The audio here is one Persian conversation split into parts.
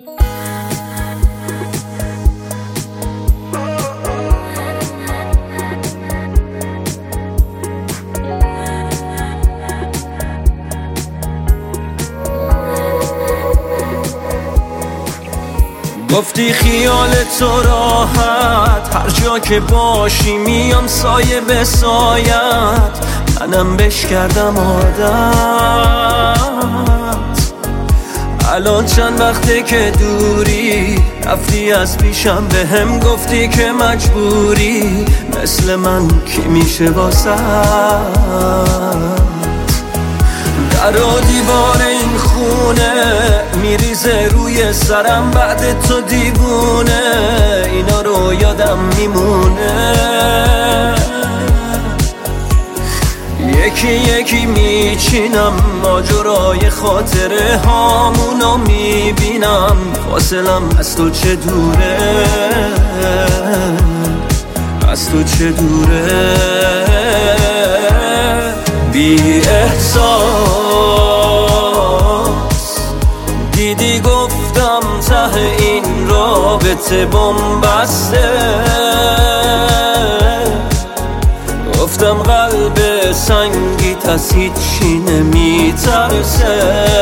گفتی خیال تو راحت، هر جا که باشی میام سایه به سایت. منم بش کردم عادت، الان چند وقته که دوری، رفتی از پیشم به هم گفتی که مجبوری. مثل من کی میشه واسه در و دیوار این خونه میریزه روی سرم بعد تو دیوونه. اینا رو یادم میمونه، یکی یکی میچینم ماجرای خاطره هامونو میبینم. فاصلم از تو چه دوره، از تو چه دوره. بی احساس دیدی گفتم ته این رابطه بن‌بسته. گفتم قلب سنگیت از هیچی نمیترسه.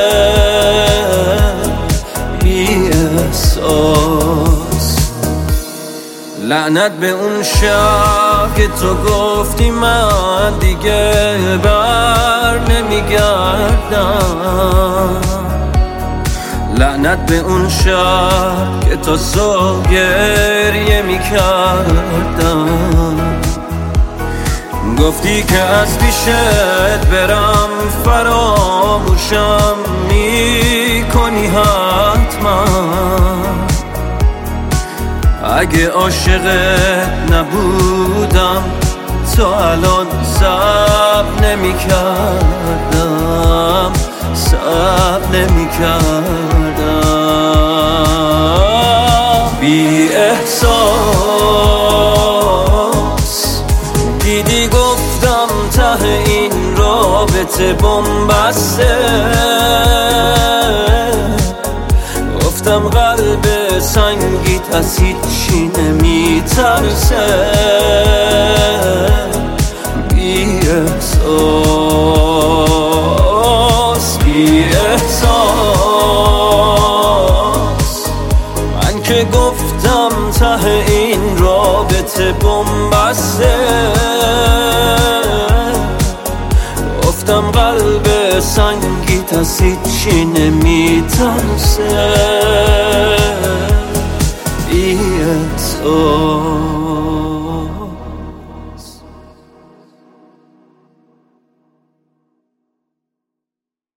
بی احساس لعنت به اون شب که تو گفتی من دیگه بر نمیگردم. لعنت به اون شب که تا صبح گریه میکردم. گفتی که از پیشت برم فراموشم میکنی حتما. اگه عاشقت نبودم تا الان صبر نمی‌کردم، صبر نمی‌کردم. بی احساس دیدی گفتم ته این رابطه بن‌بسته. گفتم قلب سنگیت از هیچی نمیترسه. بی احساس، بی احساس. من که گفتم ته این رابطه بن‌بسته. گفتم قلب سنگیت از هیچی نمیترسه. بی احساس.